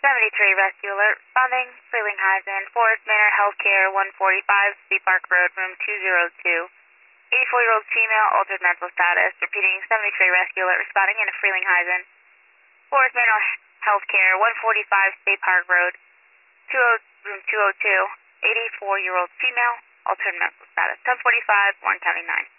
73 Rescue Alert, responding, Frelinghuysen, Forest Manor Healthcare, 145, Sea Park Road, room 202. 84-year-old female, altered mental status. Repeating, 73 Rescue Alert, responding in a Frelinghuysen. Forest Manor Healthcare, 145, State Park Road, room 202. 84-year-old female, altered mental status. 1045, Warren County 9.